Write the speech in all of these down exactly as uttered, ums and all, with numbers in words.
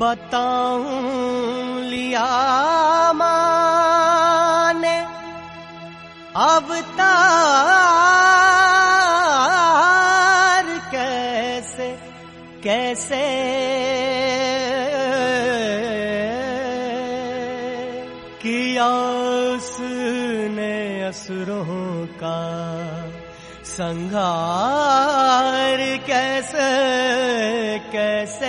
बताऊं लिया माने अवतार कैसे कैसे किया उसने असुरों का संहार कैसे कैसे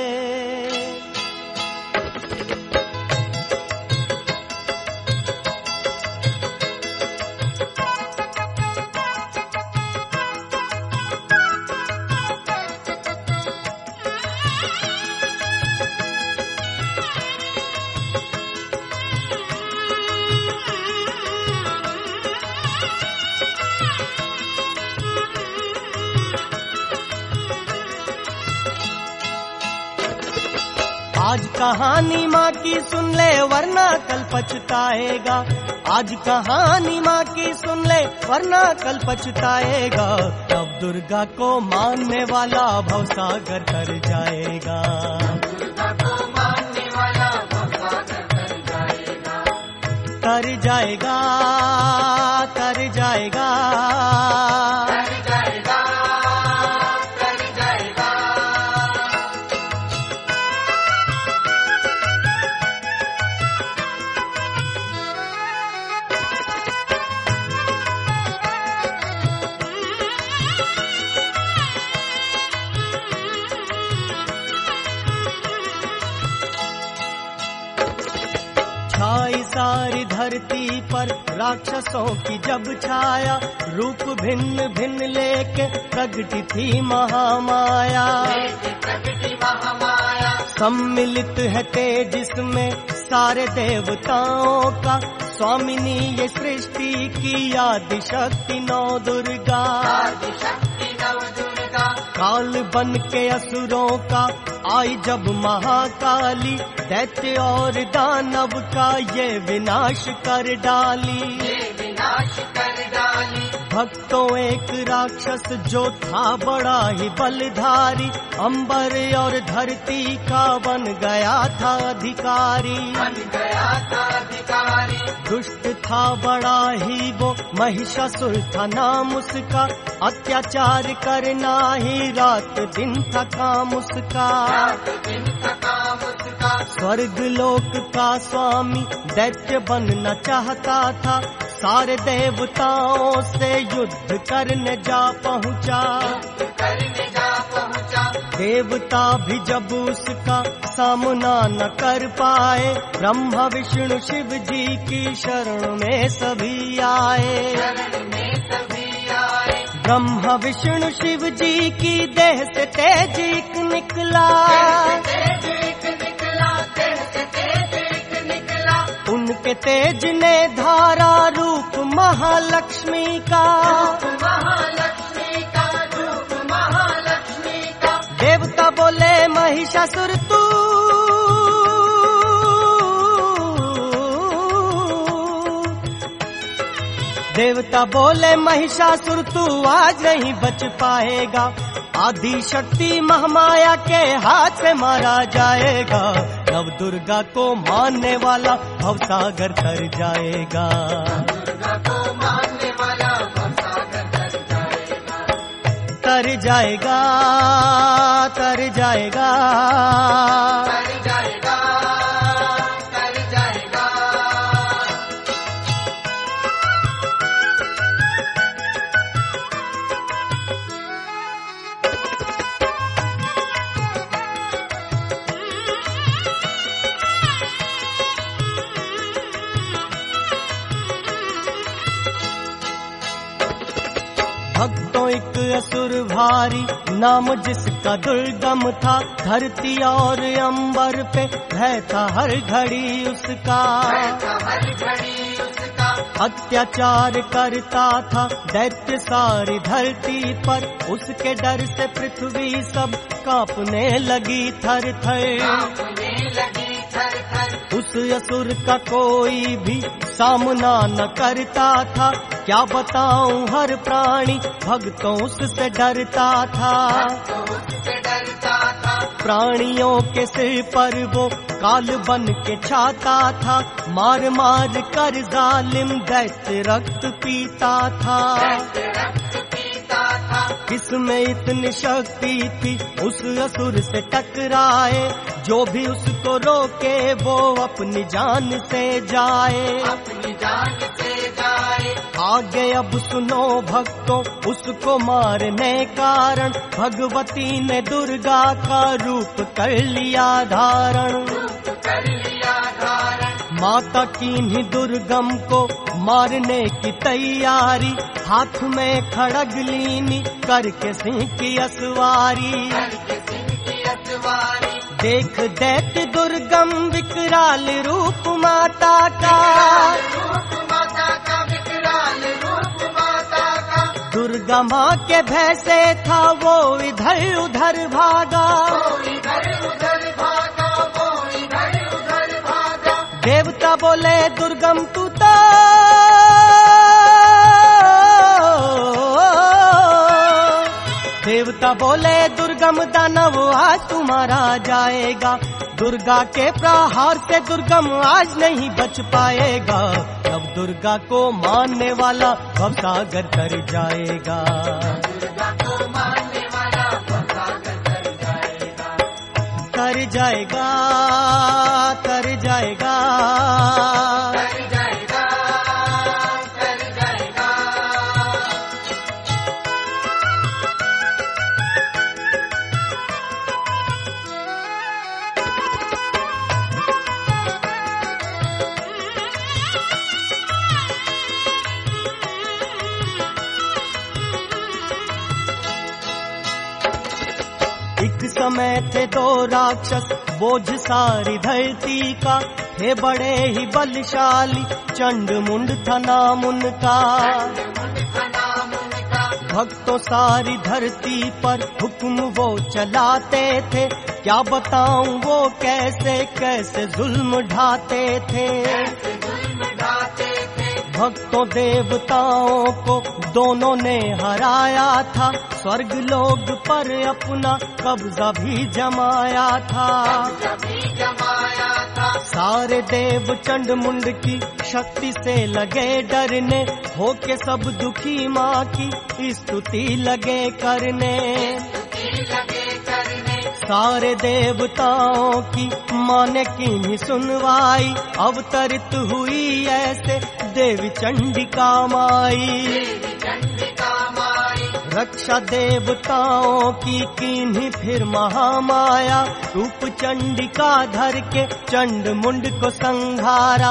आज कहानी माँ की सुन ले वरना कल पछताएगा। आज कहानी माँ की सुन ले वरना कल पछताएगा। तब दुर्गा को मानने वाला भवसागर तर जाएगा। दुर्गा को मानने वाला भवसागर तर जाएगा। तर जाएगा तर जाएगा तर जाएगा। छाई सारी धरती पर राक्षसों की जब छाया, रूप भिन्न भिन्न लेके प्रगति थी महामाया। सम्मिलित है तेज इसमें सारे देवताओं का, स्वामिनी ये सृष्टि की आदि शक्ति नौ दुर्गा। काल बन के असुरों का आई जब महाकाली, दैत्य और दानव का ये विनाश कर डाली। विनाश कर डाली। भक्तों एक राक्षस जो था बड़ा ही बलधारी, अंबर और धरती का बन गया था अधिकारी। बन गया था अधिकारी। दुष्ट था बड़ा ही वो, महिषासुर था नाम उसका, अत्याचार करना ही रात दिन था काम उसका। रात दिन था काम उसका। स्वर्ग लोक का स्वामी दैत्य बनना चाहता था, सारे देवताओं से युद्ध करने जा पहुंचा। करने जा पहुंचा। देवता भी जब उसका सामना न कर पाए, ब्रह्मा विष्णु शिव जी की शरण में सभी आए। शरण में सभी आए। ब्रह्मा विष्णु शिव जी की देह से तेज एक निकला। उनके तेज ने धारा रूप महालक्ष्मी का। महालक्ष्मी का रूप महालक्ष्मी का। देवता बोले महिषासुर तू देवता बोले महिषासुर तू आज नहीं बच पाएगा, आदि शक्ति महामाया के हाथ से मारा जाएगा। नव दुर्गा को मानने वाला भवसागर तर जाएगा। दुर्गा को मानने वाला भवसागर तर जाएगा। तर जाएगा तर जाएगा तर जाएगा तर जाएगा। भक्तों एक असुर भारी, नाम जिसका दुर्गम था, धरती और अंबर पे भय था हर घड़ी उसका। हर घड़ी उसका अत्याचार करता था दैत्य सारी धरती पर, उसके डर से पृथ्वी सब कांपने लगी थर थर। उस असुर का कोई भी सामना न करता था, क्या बताऊं हर प्राणी भक्तों उससे डरता था। प्राणियों के सिर पर वो काल बन के छाता था, मार मार कर जालिम दैत्य रक्त पीता था। किसमें इतनी शक्ति थी उस असुर से टकराए, जो भी उसको रोके वो अपनी जान से जाए, अपनी जान से जाए। आगे अब सुनो भक्तों, उसको मारने कारण भगवती ने दुर्गा का रूप कर लिया धारण, रूप कर लिया धारण। माता कीन्ही दुर्गम को मारने की तैयारी, हाथ में खड़ग लीनी करके सिंह की असवारी, करके सिंह की असवारी। देख दैत्य दुर्गम विकराल रूप माता का, रूप माता का विकराल रूप माता का। दुर्गा माँ के भय से था वो इधर उधर भागा, वो इधर उधर भागा, वो इधर उधर भागा। देवता बोले दुर्गम तू तो देवता बोले दुर्गम दानव आज तुम्हारा जाएगा, दुर्गा के प्रहार से दुर्गम आज नहीं बच पाएगा। तब दुर्गा को मानने वाला भवसागर तर जाएगा, दुर्गा को मानने वाला भवसागर तर जाएगा, तर जाएगा, तर जाएगा, तर जाएगा, तर जाएगा। एक समय थे दो राक्षस बोझ सारी धरती का, थे बड़े ही बलशाली चंड मुंड था नाम उनका। भक्तों सारी धरती पर हुक्म वो चलाते थे, क्या बताऊं वो कैसे कैसे जुल्म ढाते थे, भक्तों देवताओं को दोनों ने हराया था, स्वर्ग लोग पर अपना कब्जा भी जमाया था, सारे देव चंड मुंड की शक्ति से लगे डरने, होके सब दुखी माँ की स्तुति लगे करने, सारे देवताओं की माने की ही सुनवाई, अवतरित हुई ऐसे देवी चंडिका माई, रक्षा देवताओं की कीन्ही फिर महामाया, रूप चंडिका धर के चंड मुंड को संहारा,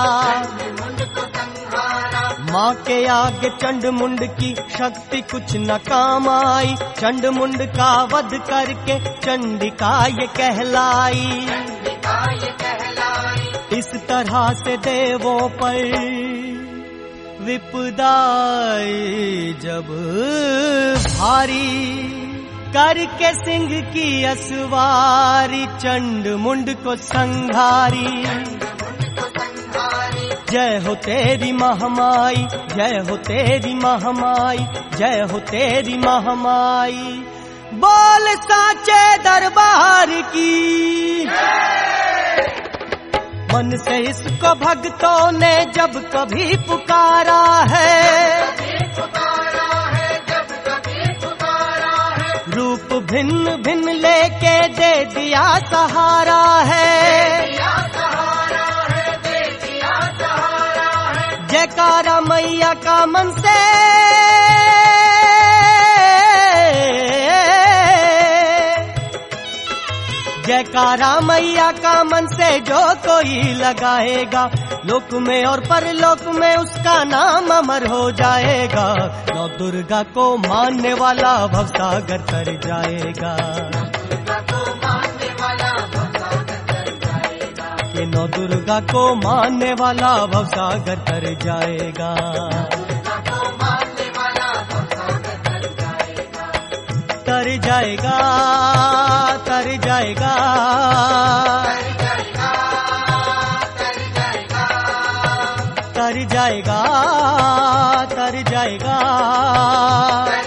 माँ के आगे चंड मुंड की शक्ति कुछ न काम आई, चंड मुंड का वध करके चंडिका ये कहलाई, इस तरह से देवों पर विपदाई जब भारी, करके सिंह की असवारी चंड मुंड को संघारी। जय हो तेरी महामाई, जय हो तेरी महामाई, जय हो तेरी महामाई, बोल साचे दरबार की। मन से इसको भक्तों ने जब कभी पुकारा है, रूप भिन्न भिन्न लेके दे दिया सहारा है, जयकारा मैया का मन से, जयकारा मैया का मन से जो कोई लगाएगा, लोक में और परलोक में उसका नाम अमर हो जाएगा। नौ दुर्गा को मानने वाला भवसागर तर जाएगा, कि नौ दुर्गा को मानने वाला भवसागर तर जाएगा, तर जाएगा, तर जाएगा, तर जाएगा, तर जाएगा।